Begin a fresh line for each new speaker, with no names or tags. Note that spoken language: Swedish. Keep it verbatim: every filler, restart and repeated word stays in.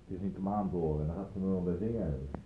Het is niet om aan te horen. Dan gaat ze me wel bij zingen.